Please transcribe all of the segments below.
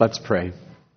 Let's pray.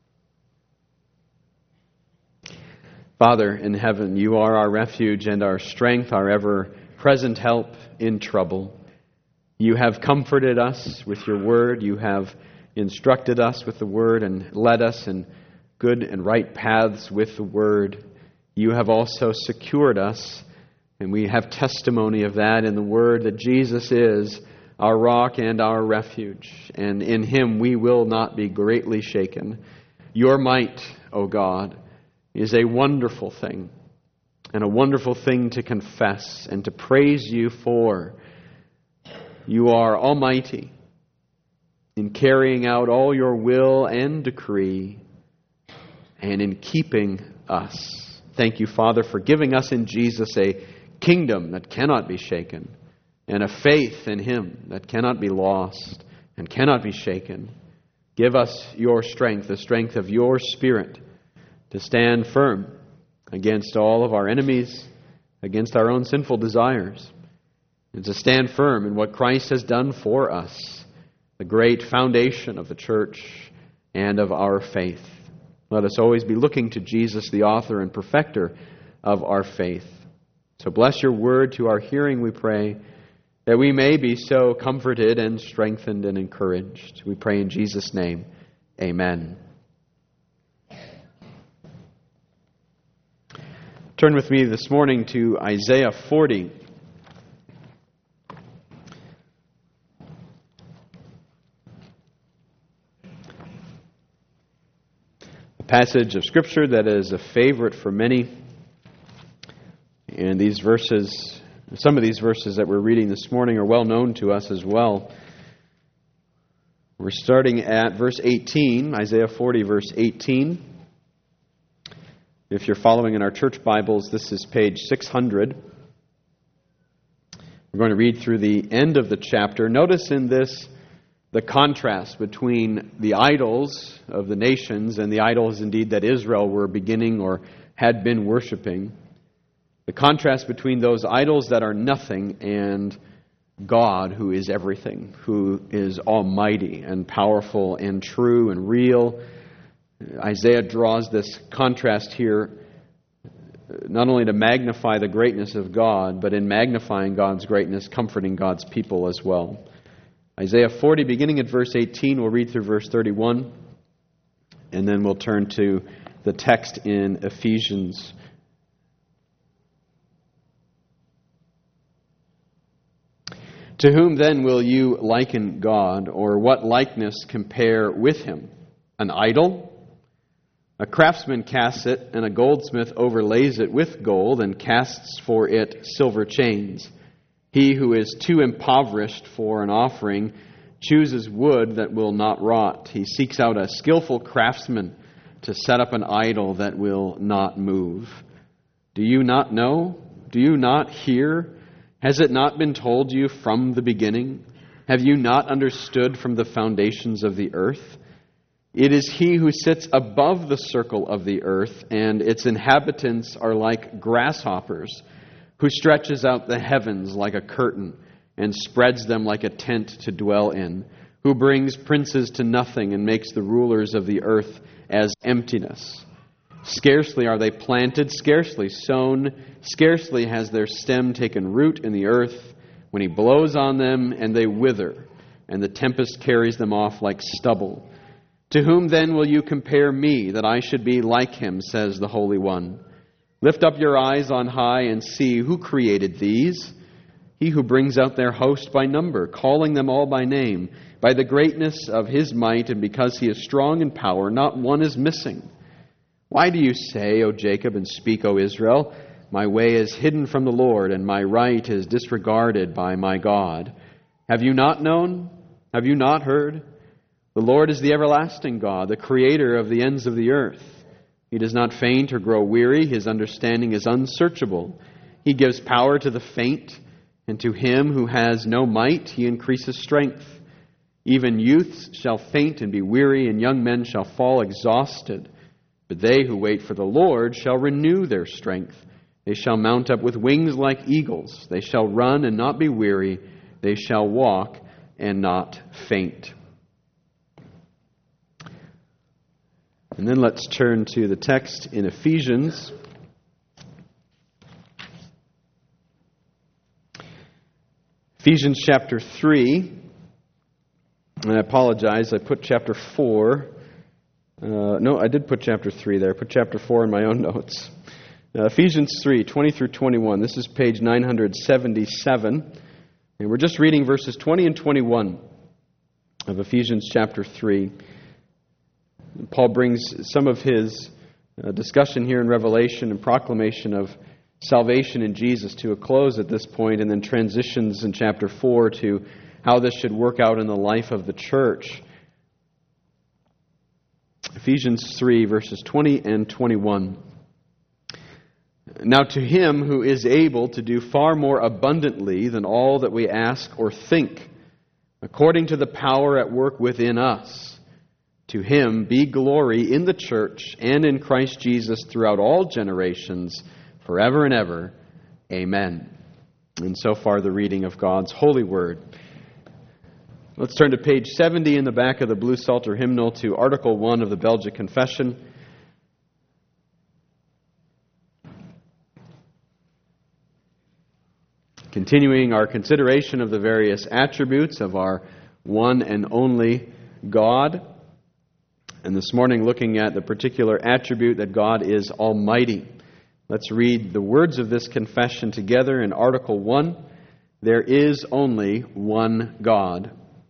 Father in heaven, you are our refuge and our strength, our ever-present help in trouble. You have comforted us with your word. You have instructed us with the word and led us in good and right paths with the word. You have also secured us, and we have testimony of that in the word, that Jesus is our rock and our refuge, and in him we will not be greatly shaken. Your might, O God, is a wonderful thing, and a wonderful thing to confess and to praise you for. You are almighty in carrying out all your will and decree, and in keeping us. Thank you, Father, for giving us in Jesus a kingdom that cannot be shaken, and a faith in him that cannot be lost and cannot be shaken. Give us your strength, the strength of your Spirit, to stand firm against all of our enemies, against our own sinful desires, and to stand firm in what Christ has done for us, the great foundation of the church and of our faith. Let us always be looking to Jesus, the author and perfecter of our faith. So bless your word to our hearing, we pray, that we may be so comforted and strengthened and encouraged. We pray in Jesus' name. Amen. Turn with me this morning to Isaiah 40. A passage of Scripture that is a favorite for many. And these verses, some of these verses that we're reading this morning are well known to us as well. We're starting at verse 18, Isaiah 40, verse 18. If you're following in our church Bibles, this is page 600. We're going to read through the end of the chapter. Notice in this the contrast between the idols of the nations and the idols indeed that Israel were beginning or had been worshiping. The contrast between those idols that are nothing and God, who is everything, who is almighty and powerful and true and real. Isaiah draws this contrast here not only to magnify the greatness of God, but in magnifying God's greatness, comforting God's people as well. Isaiah 40, beginning at verse 18, we'll read through verse 31, and then we'll turn to the text in Ephesians. To whom then will you liken God, or what likeness compare with him? An idol? A craftsman casts it, and a goldsmith overlays it with gold, and casts for it silver chains. He who is too impoverished for an offering chooses wood that will not rot. He seeks out a skillful craftsman to set up an idol that will not move. Do you not know? Do you not hear? Has it not been told you from the beginning? Have you not understood from the foundations of the earth? It is he who sits above the circle of the earth, and its inhabitants are like grasshoppers, who stretches out the heavens like a curtain and spreads them like a tent to dwell in, who brings princes to nothing and makes the rulers of the earth as emptiness. Scarcely are they planted, scarcely sown, scarcely has their stem taken root in the earth, when he blows on them and they wither, and the tempest carries them off like stubble. To whom then will you compare me, that I should be like him, says the Holy One? Lift up your eyes on high and see who created these. He who brings out their host by number, calling them all by name, by the greatness of his might, and because he is strong in power, not one is missing. Why do you say, O Jacob, and speak, O Israel, my way is hidden from the Lord, and my right is disregarded by my God? Have you not known? Have you not heard? The Lord is the everlasting God, the creator of the ends of the earth. He does not faint or grow weary. His understanding is unsearchable. He gives power to the faint, and to him who has no might, he increases strength. Even youths shall faint and be weary, and young men shall fall exhausted. But they who wait for the Lord shall renew their strength. They shall mount up with wings like eagles. They shall run and not be weary. They shall walk and not faint. And then let's turn to the text in Ephesians. Ephesians chapter 3. And I apologize, I put chapter 4. No, I did put chapter 3 there. I put chapter 4 in my own notes. Ephesians 3, 20 through 21. This is page 977. And we're just reading verses 20 and 21 of Ephesians chapter 3. Paul brings some of his discussion here in Revelation and proclamation of salvation in Jesus to a close at this point, and then transitions in chapter 4 to how this should work out in the life of the church. Ephesians 3, verses 20 and 21. Now to Him who is able to do far more abundantly than all that we ask or think, according to the power at work within us, to Him be glory in the church and in Christ Jesus throughout all generations, forever and ever. Amen. And so far the reading of God's holy word. Let's turn to page 70 in the back of the Blue Psalter hymnal to Article 1 of the Belgic Confession. Continuing our consideration of the various attributes of our one and only God. And this morning looking at the particular attribute that God is almighty. Let's read the words of this confession together in Article 1. There is only one God.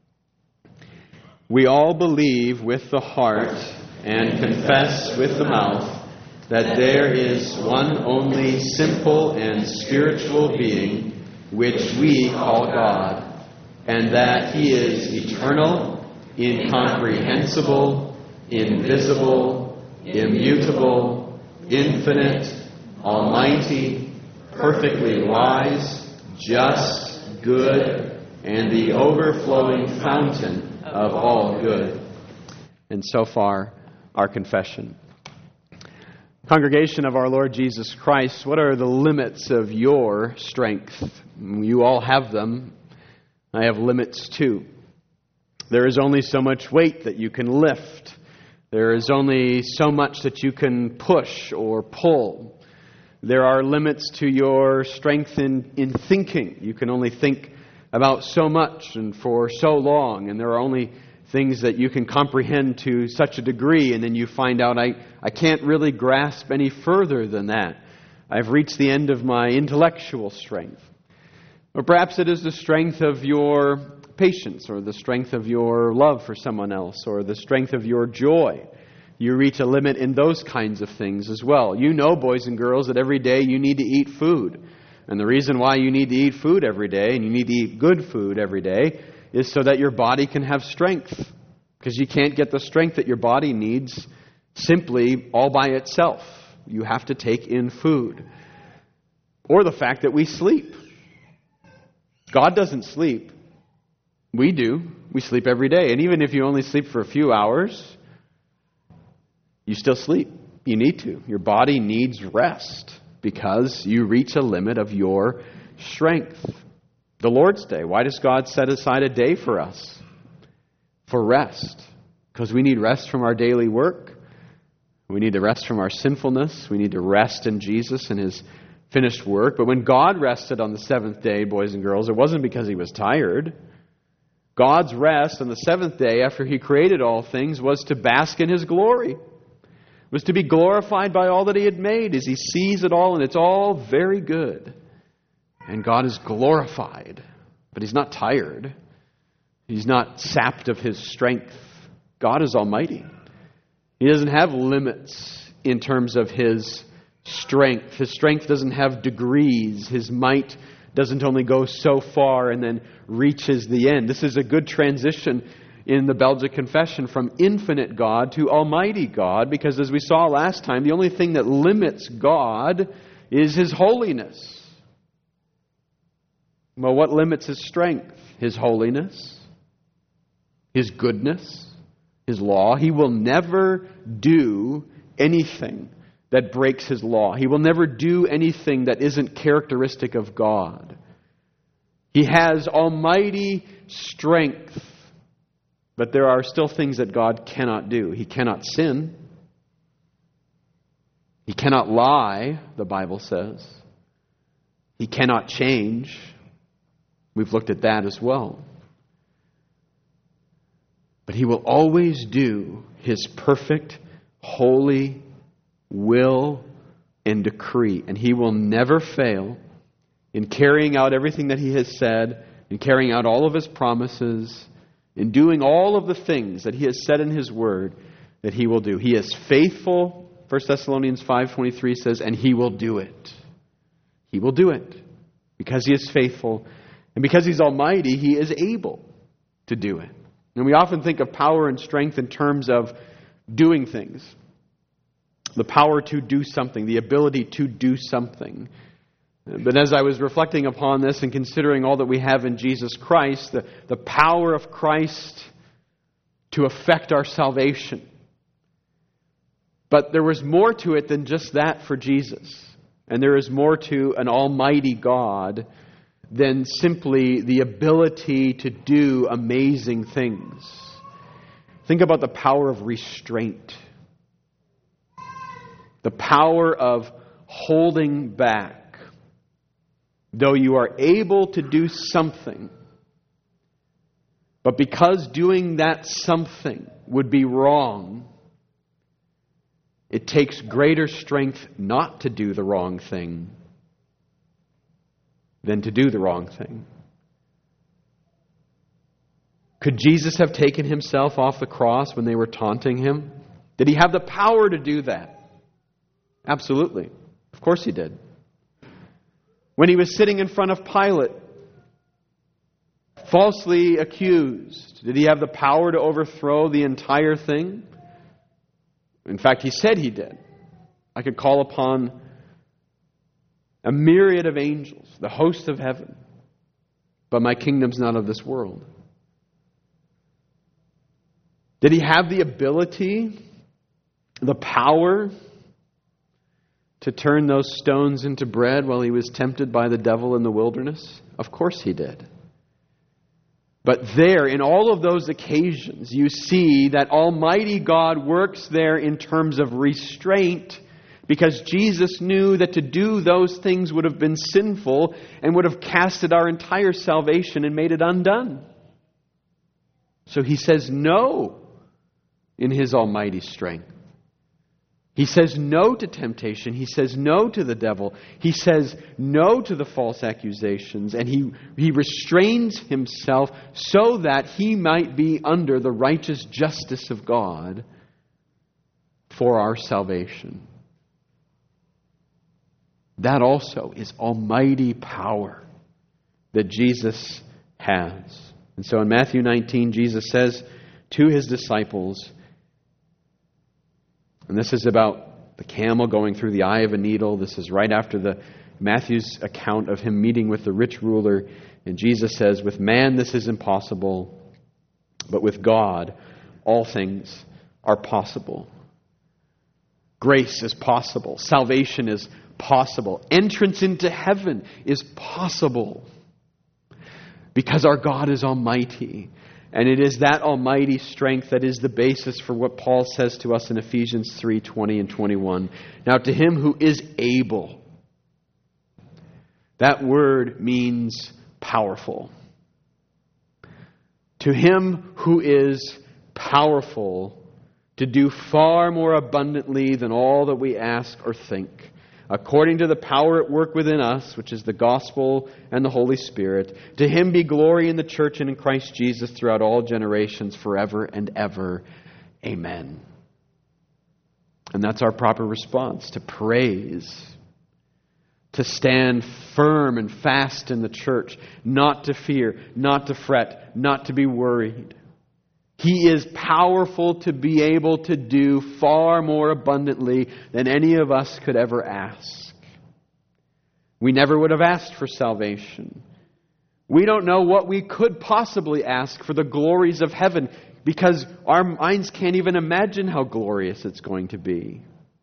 We all believe with the heart and confess with the mouth that there is one only simple and spiritual being which we call God, and that He is eternal, incomprehensible, invisible, immutable, infinite, almighty, perfectly wise, just, good, and the overflowing fountain of all good. And so far, our confession. Congregation of our Lord Jesus Christ, what are the limits of your strength? You all have them. I have limits too. There is only so much weight that you can lift. There is only so much that you can push or pull. There are limits to your strength in thinking. You can only think about so much and for so long, and there are only things that you can comprehend to such a degree, and then you find out, I can't really grasp any further than that. I've reached the end of my intellectual strength. Or perhaps it is the strength of your patience, or the strength of your love for someone else, or the strength of your joy. You reach a limit in those kinds of things as well. You know, boys and girls, that every day you need to eat food. And the reason why you need to eat food every day, and you need to eat good food every day, is so that your body can have strength. Because you can't get the strength that your body needs simply all by itself. You have to take in food. Or the fact that we sleep. God doesn't sleep. We do. We sleep every day. And even if you only sleep for a few hours, you still sleep. You need to. Your body needs rest because you reach a limit of your strength. The Lord's Day. Why does God set aside a day for us? For rest. Because we need rest from our daily work. We need to rest from our sinfulness. We need to rest in Jesus and His finished work. But when God rested on the seventh day, boys and girls, it wasn't because He was tired. God's rest on the seventh day after He created all things was to bask in His glory. Was to be glorified by all that He had made as He sees it all, and it's all very good. And God is glorified, but He's not tired. He's not sapped of His strength. God is almighty. He doesn't have limits in terms of His strength. His strength doesn't have degrees. His might doesn't only go so far and then reaches the end. This is a good transition in the Belgic Confession from infinite God to almighty God, because as we saw last time, the only thing that limits God is His holiness. Well, what limits His strength? His holiness, His goodness, His law. He will never do anything that breaks His law. He will never do anything that isn't characteristic of God. He has almighty strength. But there are still things that God cannot do. He cannot sin. He cannot lie, the Bible says. He cannot change. We've looked at that as well. But He will always do His perfect, holy will and decree. And He will never fail in carrying out everything that He has said, in carrying out all of His promises, in doing all of the things that He has said in His Word that He will do. He is faithful, 1 Thessalonians 5:23 says, and He will do it. He will do it. Because He is faithful and because He's almighty, He is able to do it. And we often think of power and strength in terms of doing things. The power to do something, the ability to do something. But as I was reflecting upon this and considering all that we have in Jesus Christ, the power of Christ to affect our salvation. But there was more to it than just that for Jesus. And there is more to an almighty God than simply the ability to do amazing things. Think about the power of restraint. The power of holding back. Though you are able to do something, but because doing that something would be wrong, it takes greater strength not to do the wrong thing than to do the wrong thing. Could Jesus have taken Himself off the cross when they were taunting Him? Did He have the power to do that? Absolutely. Of course He did. When He was sitting in front of Pilate, falsely accused, did He have the power to overthrow the entire thing? In fact, He said He did. I could call upon a myriad of angels, the host of heaven, but my kingdom's not of this world. Did He have the ability, the power to turn those stones into bread while He was tempted by the devil in the wilderness? Of course He did. But there, in all of those occasions, you see that Almighty God works there in terms of restraint, because Jesus knew that to do those things would have been sinful and would have casted our entire salvation and made it undone. So He says no in His almighty strength. He says no to temptation. He says no to the devil. He says no to the false accusations. And he restrains Himself so that He might be under the righteous justice of God for our salvation. That also is almighty power that Jesus has. And so in Matthew 19, Jesus says to His disciples, and this is about the camel going through the eye of a needle. This is right after Matthew's account of Him meeting with the rich ruler. And Jesus says, with man this is impossible, but with God all things are possible. Grace is possible. Salvation is possible. Entrance into heaven is possible. Because our God is almighty. And it is that almighty strength that is the basis for what Paul says to us in Ephesians 3:20 and 21. Now to Him who is able. That word means powerful. To Him who is powerful to do far more abundantly than all that we ask or think, according to the power at work within us, which is the gospel and the Holy Spirit. To Him be glory in the church and in Christ Jesus throughout all generations, forever and ever. Amen. And that's our proper response, to praise, to stand firm and fast in the church, not to fear, not to fret, not to be worried. He is powerful to be able to do far more abundantly than any of us could ever ask. We never would have asked for salvation. We don't know what we could possibly ask for the glories of heaven, because our minds can't even imagine how glorious it's going to be.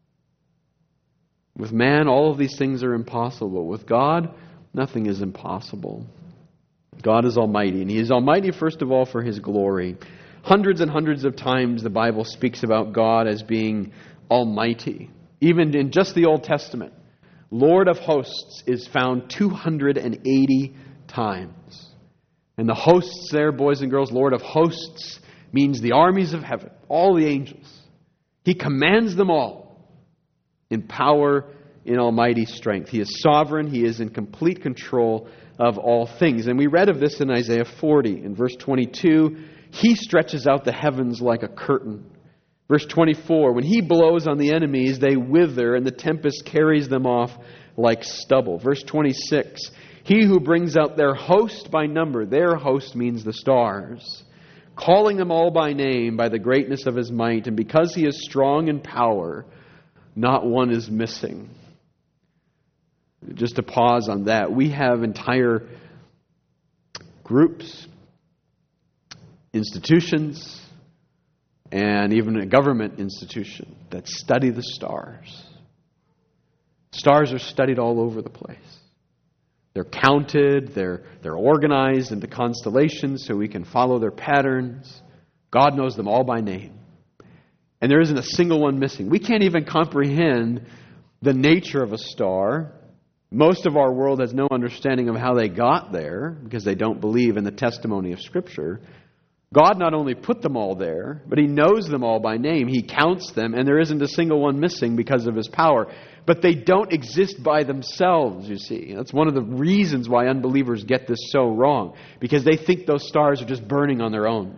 With man, all of these things are impossible. With God, nothing is impossible. God is almighty, and He is almighty first of all for His glory. Hundreds and hundreds of times the Bible speaks about God as being almighty. Even in just the Old Testament, Lord of hosts is found 280 times. And the hosts there, boys and girls, Lord of hosts means the armies of heaven, all the angels. He commands them all in power, in almighty strength. He is sovereign. He is in complete control of all things. And we read of this in Isaiah 40. In verse 22, He stretches out the heavens like a curtain. Verse 24, when He blows on the enemies, they wither, and the tempest carries them off like stubble. Verse 26, He who brings out their host by number, their host means the stars, calling them all by name, by the greatness of His might, and because He is strong in power, not one is missing. Just to pause on that, we have entire groups, institutions, and even a government institution that study the stars. Stars are studied all over the place. They're counted, they're organized into constellations so we can follow their patterns. God knows them all by name. And there isn't a single one missing. We can't even comprehend the nature of a star. Most of our world has no understanding of how they got there because they don't believe in the testimony of Scripture. God not only put them all there, but He knows them all by name. He counts them, and there isn't a single one missing because of His power. But they don't exist by themselves, you see. That's one of the reasons why unbelievers get this so wrong, because they think those stars are just burning on their own.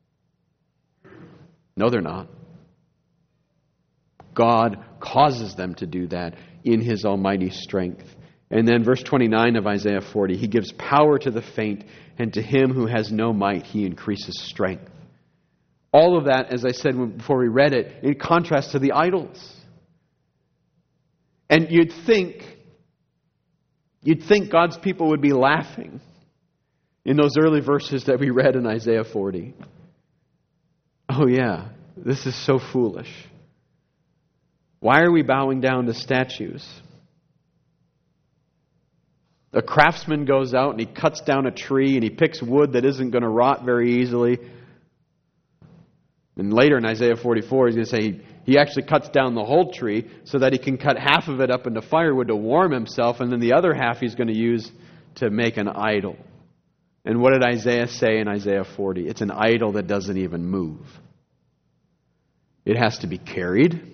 No, they're not. God causes them to do that in His almighty strength. And then verse 29 of Isaiah 40, He gives power to the faint, and to him who has no might, He increases strength. All of that, as I said before we read it, in contrast to the idols. And you'd think God's people would be laughing in those early verses that we read in Isaiah 40. Oh yeah, this is so foolish. Why are we bowing down to statues? A craftsman goes out and he cuts down a tree and he picks wood that isn't going to rot very easily. And later in Isaiah 44, he's going to say he actually cuts down the whole tree so that he can cut half of it up into firewood to warm himself, and then the other half he's going to use to make an idol. And what did Isaiah say in Isaiah 40? It's an idol that doesn't even move. It has to be carried.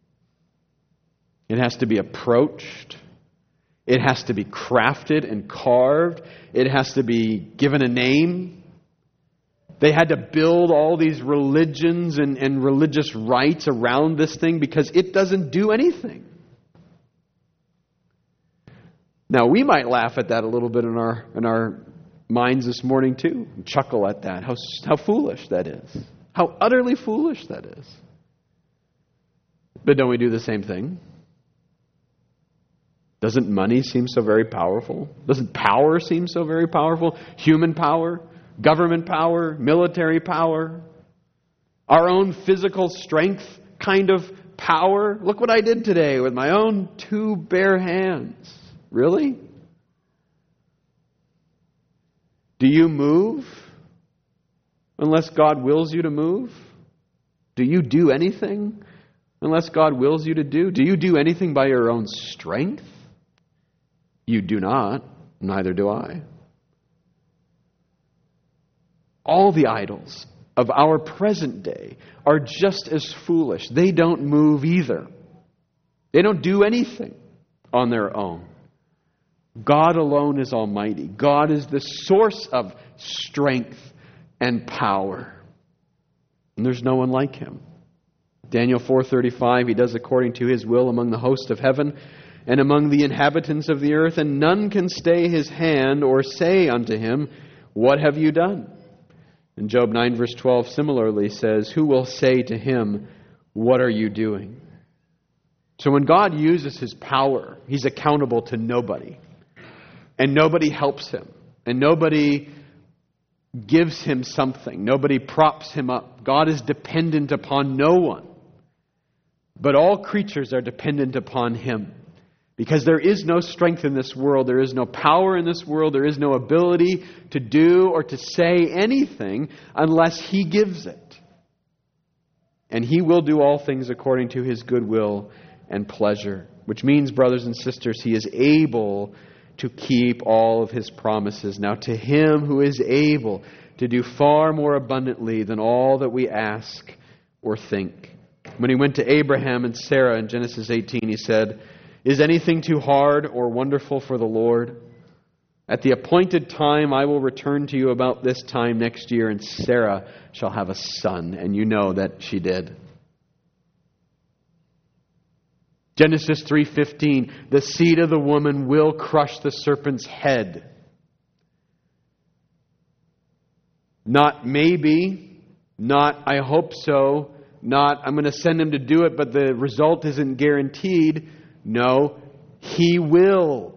It has to be approached. It has to be crafted and carved. It has to be given a name. They had to build all these religions and religious rites around this thing because it doesn't do anything. Now, we might laugh at that a little bit in our minds this morning too, and chuckle at that. How foolish that is. How utterly foolish that is. But don't we do the same thing? Doesn't money seem so very powerful? Doesn't power seem so very powerful? Human power, government power, military power, our own physical strength kind of power. Look what I did today with my own 2 bare hands. Really? Do you move unless God wills you to move? Do you do anything unless God wills you to do? Do you do anything by your own strength? You do not, neither do I. All the idols of our present day are just as foolish. They don't move either. They don't do anything on their own. God alone is almighty. God is the source of strength and power. And there's no one like Him. Daniel 4:35, He does according to His will among the hosts of heaven and among the inhabitants of the earth, and none can stay His hand or say unto Him, what have you done? And Job 9 verse 12 similarly says, who will say to Him, what are you doing? So when God uses His power, He's accountable to nobody. And nobody helps Him. And nobody gives Him something. Nobody props Him up. God is dependent upon no one. But all creatures are dependent upon Him. Because there is no strength in this world, there is no power in this world, there is no ability to do or to say anything unless He gives it. And He will do all things according to His good will and pleasure. Which means, brothers and sisters, He is able to keep all of His promises. Now to Him who is able to do far more abundantly than all that we ask or think. When He went to Abraham and Sarah in Genesis 18, He said, "Is anything too hard or wonderful for the Lord? At the appointed time I will return to you about this time next year, and Sarah shall have a son." And you know that she did. Genesis 3:15, "The seed of the woman will crush the serpent's head." Not maybe, not I hope so, not I'm going to send him to do it, but the result isn't guaranteed. No, He will.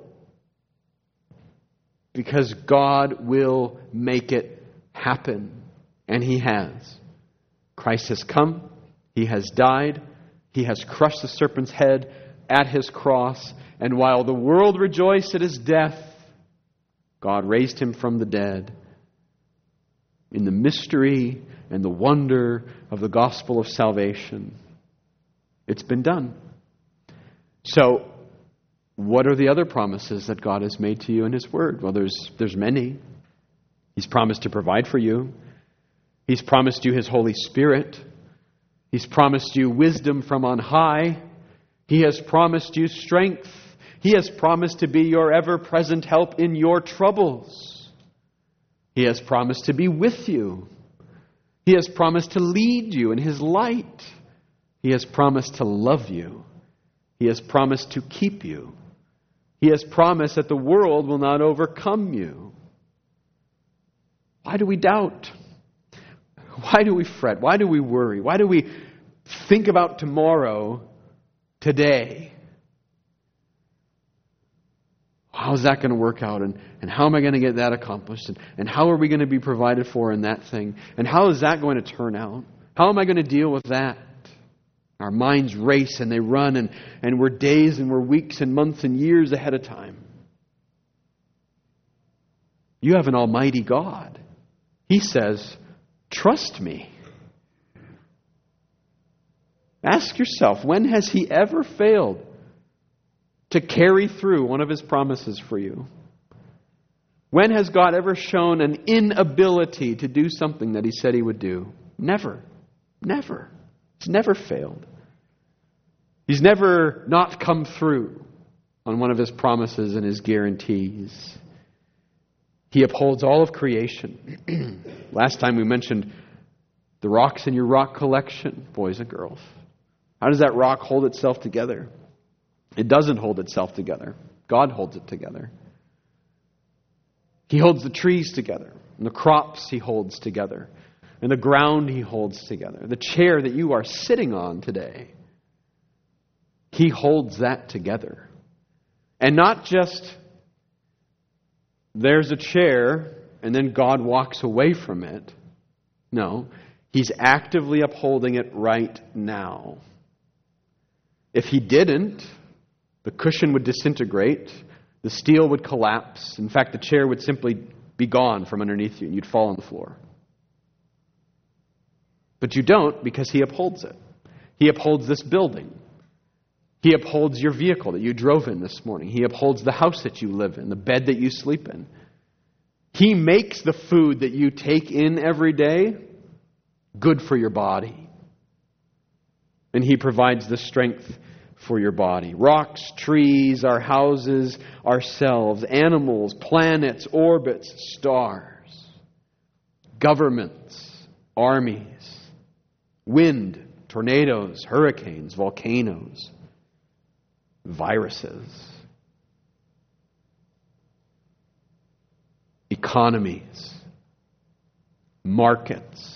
Because God will make it happen. And He has. Christ has come. He has died. He has crushed the serpent's head at His cross. And while the world rejoiced at His death, God raised Him from the dead. In the mystery and the wonder of the gospel of salvation, it's been done. So, what are the other promises that God has made to you in His Word? Well, there's many. He's promised to provide for you. He's promised you His Holy Spirit. He's promised you wisdom from on high. He has promised you strength. He has promised to be your ever-present help in your troubles. He has promised to be with you. He has promised to lead you in His light. He has promised to love you. He has promised to keep you. He has promised that the world will not overcome you. Why do we doubt? Why do we fret? Why do we worry? Why do we think about tomorrow, today? How's that going to work out? And how am I going to get that accomplished? And how are we going to be provided for in that thing? And how is that going to turn out? How am I going to deal with that? Our minds race and they run, and we're days and we're weeks and months and years ahead of time. You have an almighty God. He says, trust me. Ask yourself, when has He ever failed to carry through one of His promises for you? When has God ever shown an inability to do something that He said He would do? Never. Never. He's never failed. He's never not come through on one of His promises and His guarantees. He upholds all of creation. Last time we mentioned the rocks in your rock collection, boys and girls. How does that rock hold itself together? It doesn't hold itself together. God holds it together. He holds the trees together, and the crops He holds together, and the ground He holds together. The chair that you are sitting on today, He holds that together. And not just there's a chair and then God walks away from it. No, He's actively upholding it right now. If He didn't, the cushion would disintegrate, the steel would collapse. In fact, the chair would simply be gone from underneath you and you'd fall on the floor. But you don't, because He upholds it. He upholds this building. He upholds your vehicle that you drove in this morning. He upholds the house that you live in, the bed that you sleep in. He makes the food that you take in every day good for your body. And He provides the strength for your body. Rocks, trees, our houses, ourselves, animals, planets, orbits, stars, governments, armies, wind, tornadoes, hurricanes, volcanoes, viruses, economies, markets.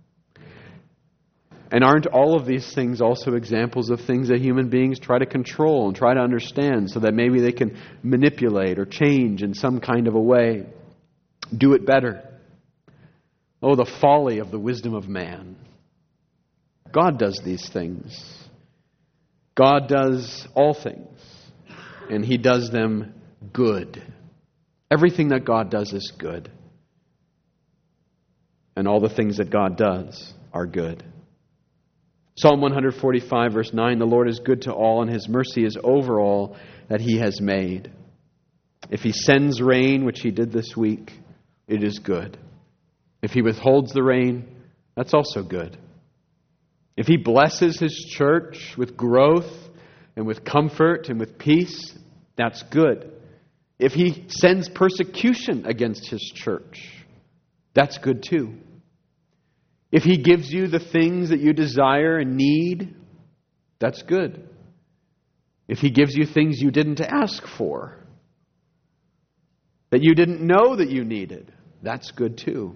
And aren't all of these things also examples of things that human beings try to control and try to understand so that maybe they can manipulate or change in some kind of a way? Do it better. Oh, the folly of the wisdom of man. God does these things. God does all things, and He does them good. Everything that God does is good. And all the things that God does are good. Psalm 145 verse 9, the Lord is good to all, and His mercy is over all that He has made. If He sends rain, which He did this week, it is good. If He withholds the rain, that's also good. If He blesses His church with growth and with comfort and with peace, that's good. If He sends persecution against His church, that's good too. If He gives you the things that you desire and need, that's good. If He gives you things you didn't ask for, that you didn't know that you needed, that's good too.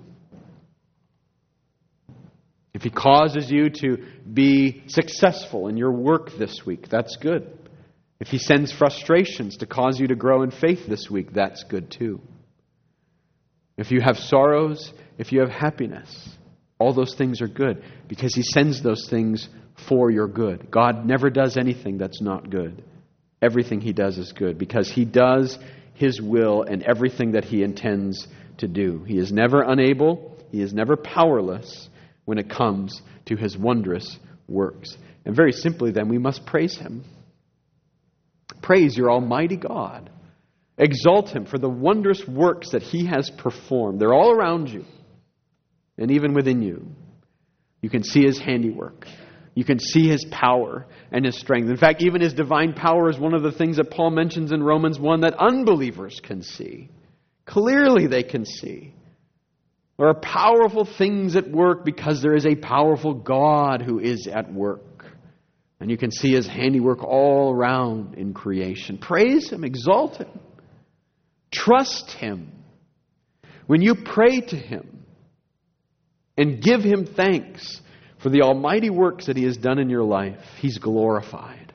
If He causes you to be successful in your work this week, that's good. If He sends frustrations to cause you to grow in faith this week, that's good too. If you have sorrows, if you have happiness, all those things are good because He sends those things for your good. God never does anything that's not good. Everything He does is good because He does His will and everything that He intends to do. He is never unable. He is never powerless when it comes to His wondrous works. And very simply then, we must praise Him. Praise your Almighty God. Exalt Him for the wondrous works that He has performed. They're all around you and even within you. You can see His handiwork. You can see His power and His strength. In fact, even His divine power is one of the things that Paul mentions in Romans 1 that unbelievers can see. Clearly they can see. There are powerful things at work because there is a powerful God who is at work. And you can see His handiwork all around in creation. Praise Him, exalt Him, trust Him. When you pray to Him and give Him thanks for the almighty works that He has done in your life, He's glorified.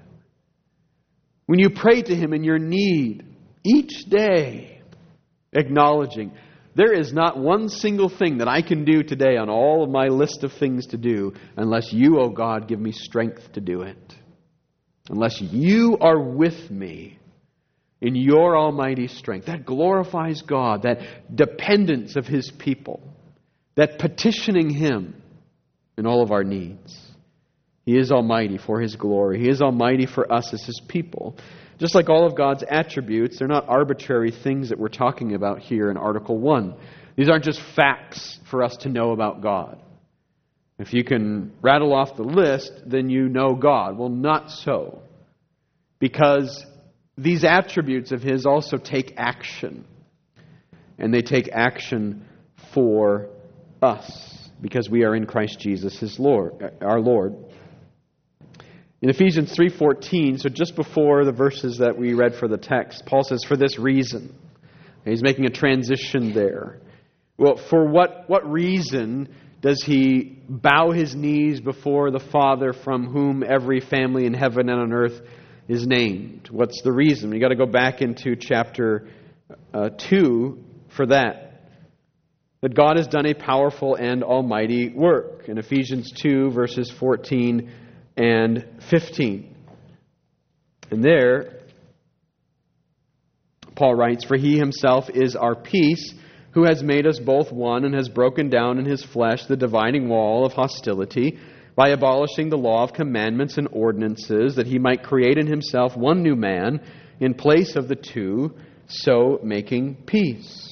When you pray to Him in your need each day, acknowledging, there is not one single thing that I can do today on all of my list of things to do unless you, O God, give me strength to do it. Unless you are with me in your almighty strength. That glorifies God, that dependence of His people, that petitioning Him in all of our needs. He is almighty for His glory. He is almighty for us as His people. Just like all of God's attributes, they're not arbitrary things that we're talking about here in Article 1. These aren't just facts for us to know about God. If you can rattle off the list, then you know God. Well, not so. Because these attributes of His also take action. And they take action for us. Because we are in Christ Jesus, His Lord, our Lord. In Ephesians 3:14, so just before the verses that we read for the text, Paul says, for this reason. And he's making a transition there. Well, for what reason does he bow his knees before the Father from whom every family in heaven and on earth is named? What's the reason? You've got to go back into chapter 2 for that. That God has done a powerful and almighty work. In Ephesians 2, verses 14 and 15. And there, Paul writes, for He Himself is our peace, who has made us both one and has broken down in His flesh the dividing wall of hostility by abolishing the law of commandments and ordinances, that He might create in Himself one new man in place of the two, so making peace.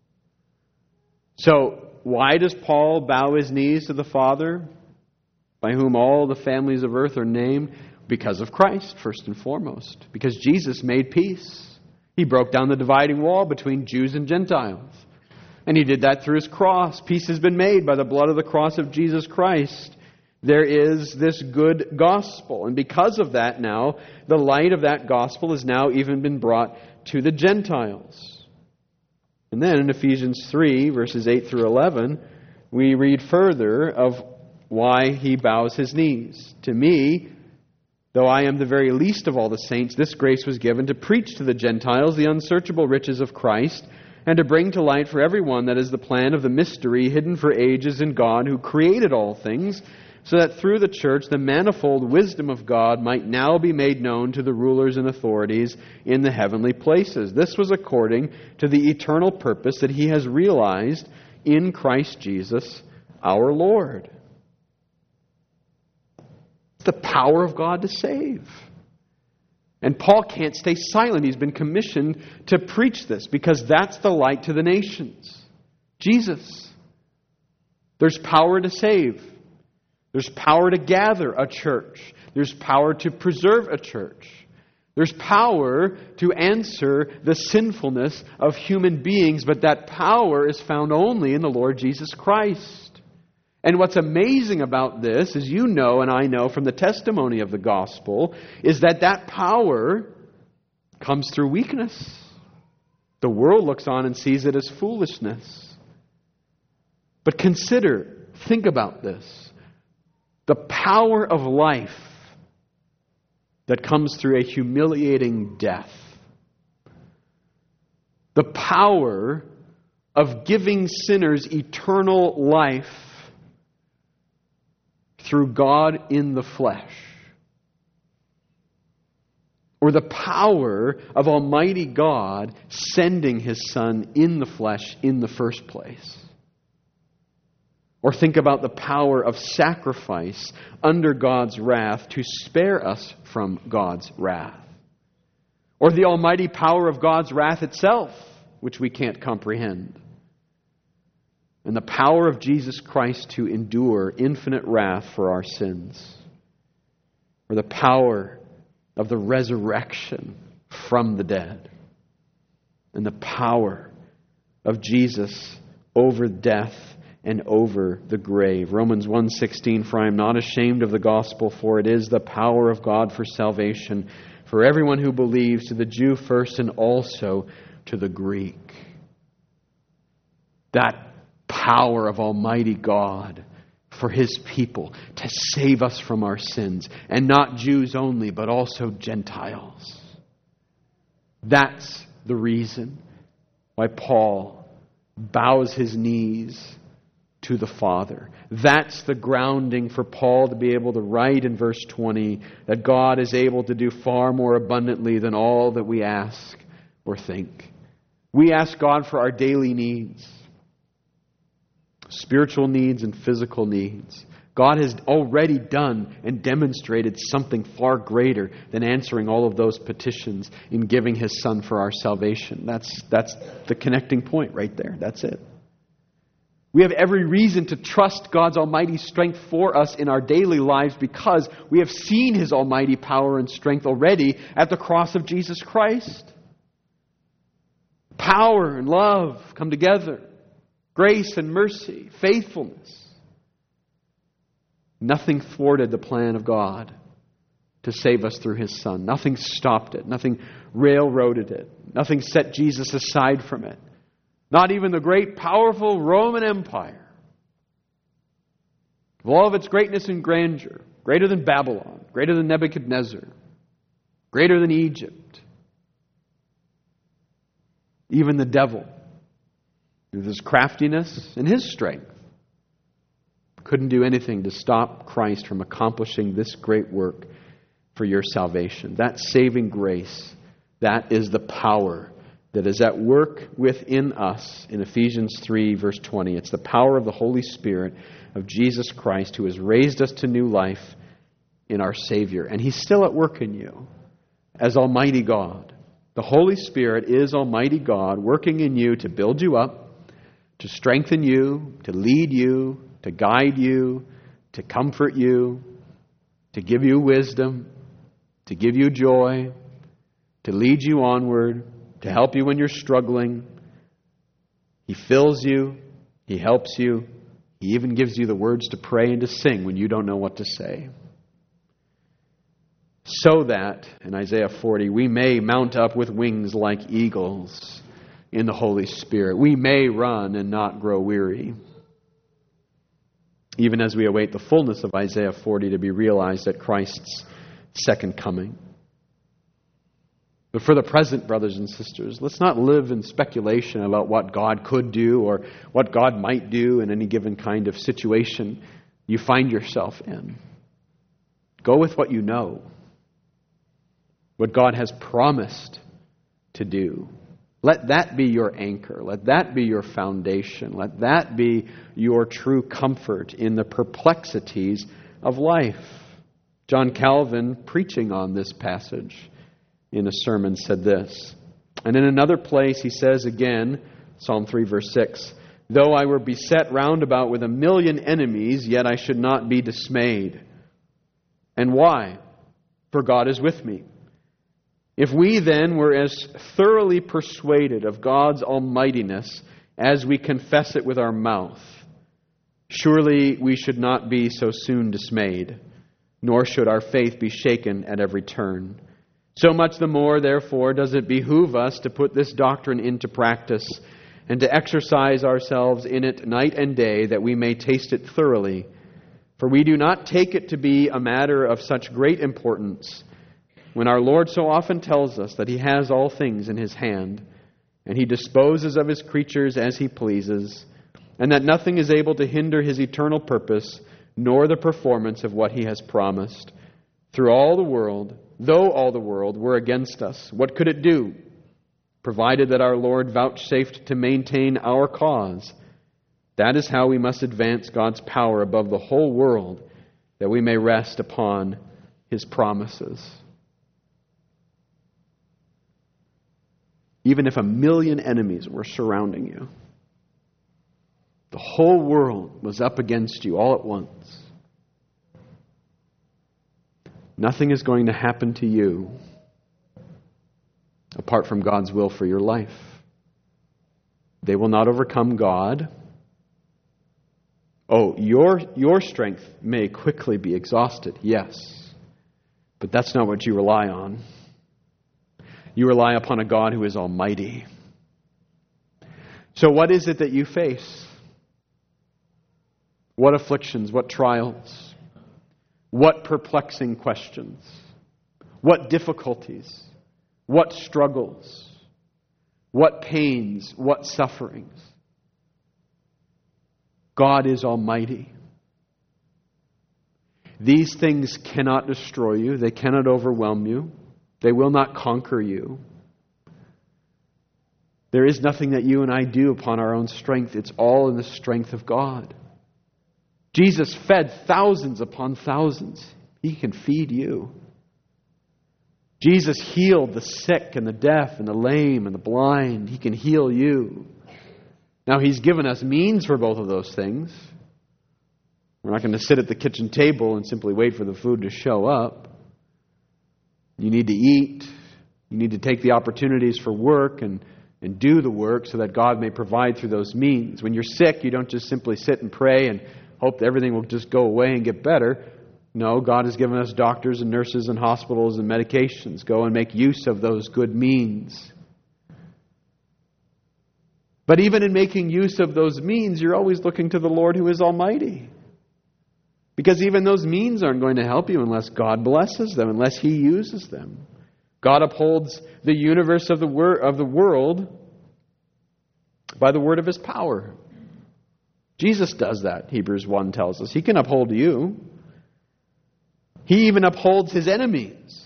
So, why does Paul bow his knees to the Father, by whom all the families of earth are named? Because of Christ, first and foremost. Because Jesus made peace. He broke down the dividing wall between Jews and Gentiles. And He did that through His cross. Peace has been made by the blood of the cross of Jesus Christ. There is this good gospel. And because of that now, the light of that gospel has now even been brought to the Gentiles. And then in Ephesians 3, verses 8 through 11, we read further of why he bows his knees. To me, though I am the very least of all the saints, this grace was given to preach to the Gentiles the unsearchable riches of Christ, and to bring to light for everyone that is the plan of the mystery hidden for ages in God, who created all things, so that through the church the manifold wisdom of God might now be made known to the rulers and authorities in the heavenly places. This was according to the eternal purpose that He has realized in Christ Jesus our Lord. It's the power of God to save. And Paul can't stay silent. He's been commissioned to preach this because that's the light to the nations. Jesus. There's power to save. There's power to gather a church. There's power to preserve a church. There's power to answer the sinfulness of human beings, but that power is found only in the Lord Jesus Christ. And what's amazing about this, as you know and I know from the testimony of the gospel, is that power comes through weakness. The world looks on and sees it as foolishness. But think about this. The power of life that comes through a humiliating death. The power of giving sinners eternal life through God in the flesh. Or the power of Almighty God sending His Son in the flesh in the first place. Or think about the power of sacrifice under God's wrath to spare us from God's wrath. Or the almighty power of God's wrath itself, which we can't comprehend. And the power of Jesus Christ to endure infinite wrath for our sins. Or the power of the resurrection from the dead. And the power of Jesus over death and over the grave. Romans 1:16, for I am not ashamed of the gospel, for it is the power of God for salvation, for everyone who believes, to the Jew first and also to the Greek. That power of Almighty God for His people to save us from our sins, and not Jews only, but also Gentiles. That's the reason why Paul bows his knees to the Father. That's the grounding for Paul to be able to write in verse 20 that God is able to do far more abundantly than all that we ask or think. We ask God for our daily needs, spiritual needs and physical needs. God has already done and demonstrated something far greater than answering all of those petitions in giving His Son for our salvation. That's the connecting point right there. That's it. We have every reason to trust God's almighty strength for us in our daily lives because we have seen His almighty power and strength already at the cross of Jesus Christ. Power and love come together. Grace and mercy, faithfulness. Nothing thwarted the plan of God to save us through His Son. Nothing stopped it. Nothing railroaded it. Nothing set Jesus aside from it. Not even the great, powerful Roman Empire. With all of its greatness and grandeur, greater than Babylon, greater than Nebuchadnezzar, greater than Egypt. Even the devil, with his craftiness and his strength, couldn't do anything to stop Christ from accomplishing this great work for your salvation. That saving grace, that is the power that is at work within us in Ephesians 3, verse 20. It's the power of the Holy Spirit of Jesus Christ who has raised us to new life in our Savior. And He's still at work in you as Almighty God. The Holy Spirit is Almighty God working in you to build you up, to strengthen you, to lead you, to guide you, to comfort you, to give you wisdom, to give you joy, to lead you onward, to help you when you're struggling. He fills you. He helps you. He even gives you the words to pray and to sing when you don't know what to say. So that, in Isaiah 40, we may mount up with wings like eagles in the Holy Spirit. We may run and not grow weary. Even as we await the fullness of Isaiah 40 to be realized at Christ's second coming. But for the present, brothers and sisters, let's not live in speculation about what God could do or what God might do in any given kind of situation you find yourself in. Go with what you know, what God has promised to do. Let that be your anchor. Let that be your foundation. Let that be your true comfort in the perplexities of life. John Calvin, preaching on this passage in a sermon, said this. And in another place he says again, Psalm 3 verse 6, "Though I were beset round about with 1,000,000 enemies, yet I should not be dismayed. And why? For God is with me. If we then were as thoroughly persuaded of God's almightiness as we confess it with our mouth, surely we should not be so soon dismayed, nor should our faith be shaken at every turn. So much the more, therefore, does it behoove us to put this doctrine into practice and to exercise ourselves in it night and day, that we may taste it thoroughly. For we do not take it to be a matter of such great importance, when our Lord so often tells us that He has all things in His hand, and He disposes of His creatures as He pleases, and that nothing is able to hinder His eternal purpose, nor the performance of what He has promised. Through all the world, though all the world were against us, what could it do? Provided that our Lord vouchsafed to maintain our cause. That is how we must advance God's power above the whole world, that we may rest upon His promises." Even if 1,000,000 enemies were surrounding you, the whole world was up against you all at once, nothing is going to happen to you apart from God's will for your life. They will not overcome God. Oh, your strength may quickly be exhausted, yes, but that's not what you rely on. You rely upon a God who is almighty. So what is it that you face? What afflictions, what trials, what perplexing questions, what difficulties, what struggles, what pains, what sufferings? God is almighty. These things cannot destroy you. They cannot overwhelm you. They will not conquer you. There is nothing that you and I do upon our own strength. It's all in the strength of God. Jesus fed thousands upon thousands. He can feed you. Jesus healed the sick and the deaf and the lame and the blind. He can heal you. Now, He's given us means for both of those things. We're not going to sit at the kitchen table and simply wait for the food to show up. You need to eat. You need to take the opportunities for work and do the work so that God may provide through those means. When you're sick, you don't just simply sit and pray and hope that everything will just go away and get better. No, God has given us doctors and nurses and hospitals and medications. Go and make use of those good means. But even in making use of those means, you're always looking to the Lord who is almighty. Because even those means aren't going to help you unless God blesses them, unless He uses them. God upholds the universe of the world by the word of His power. Jesus does that, Hebrews 1 tells us. He can uphold you. He even upholds His enemies.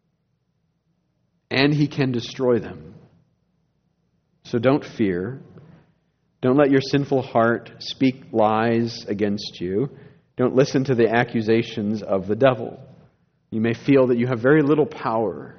And He can destroy them. So don't fear. Don't let your sinful heart speak lies against you. Don't listen to the accusations of the devil. You may feel that you have very little power.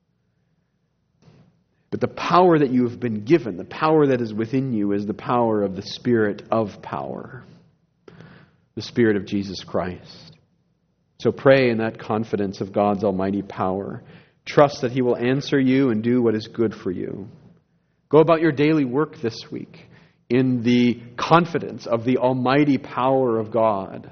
But the power that you have been given, the power that is within you, is the power of the Spirit of power, the Spirit of Jesus Christ. So pray in that confidence of God's almighty power. Trust that He will answer you and do what is good for you. Go about your daily work this week in the confidence of the almighty power of God.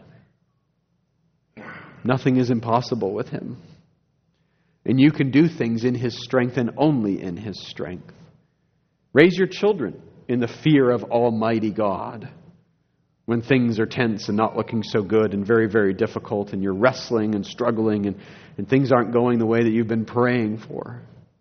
Nothing is impossible with Him. And you can do things in His strength and only in His strength. Raise your children in the fear of Almighty God. When things are tense and not looking so good and very, very difficult, and you're wrestling and struggling and things aren't going the way that you've been praying for.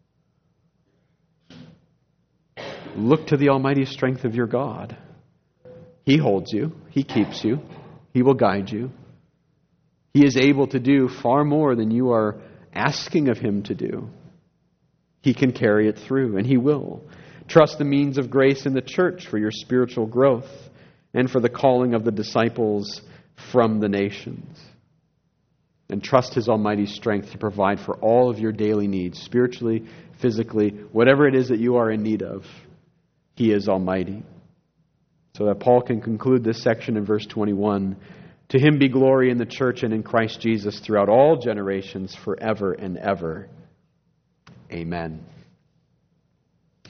Look to the almighty strength of your God. He holds you. He keeps you. He will guide you. He is able to do far more than you are asking of Him to do. He can carry it through, and He will. Trust the means of grace in the church for your spiritual growth and for the calling of the disciples from the nations. and trust His almighty strength to provide for all of your daily needs, spiritually, physically, whatever it is that you are in need of. He is almighty. So that Paul can conclude this section in verse 21. To Him be glory in the church and in Christ Jesus throughout all generations, forever and ever. Amen.